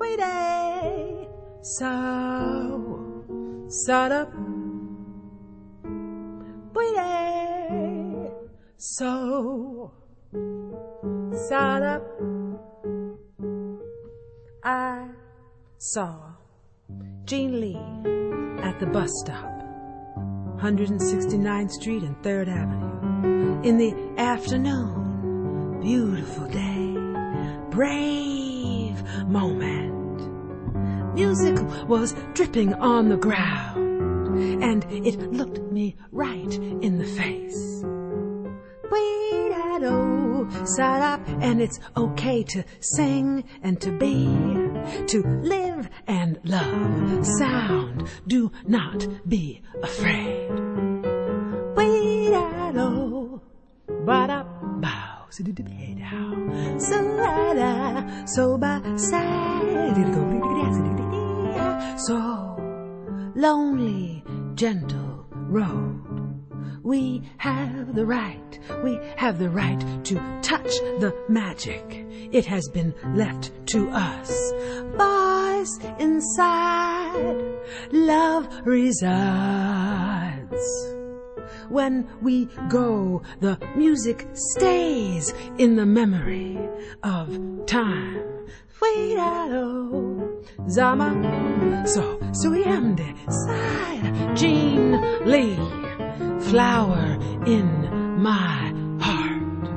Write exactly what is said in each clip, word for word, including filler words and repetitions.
we day, so, sort up, we day, so, sort up. I saw Jean Lee at the bus stop, one hundred sixty-ninth Street and third Avenue, in the afternoon. Beautiful day, brave moment. Music was dripping on the ground, and it looked me right in the face. We-da-do, sat up, and it's okay to sing and to be, to live and love. Sound, do not be afraid. We-da-do, ba-da-bow. So by side, so lonely, gentle road. We have the right, we have the right to touch the magic. It has been left to us. Boys inside, love resides. When we go, the music stays in the memory of time. Fui-da-do, Zama, so, suyamde, side, Jean Lee, flower in my heart.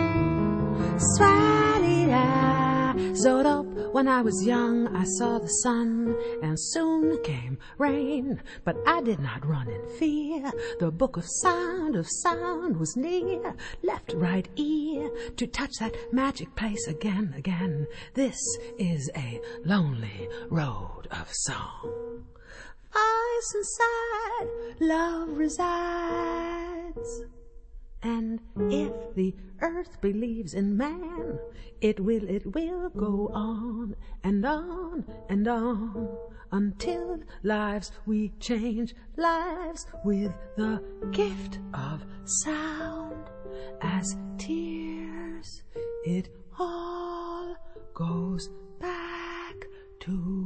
Swadi-da, Zodop. When I was young, I saw the sun, and soon came rain. But I did not run in fear. The book of sound of sound was near. Left, right ear to touch that magic place again, again. This is a lonely road of song. Voice inside, love resides. And if the earth believes in man, it will, it will go on and on and on until lives we change lives with the gift of sound. As tears, it all goes back to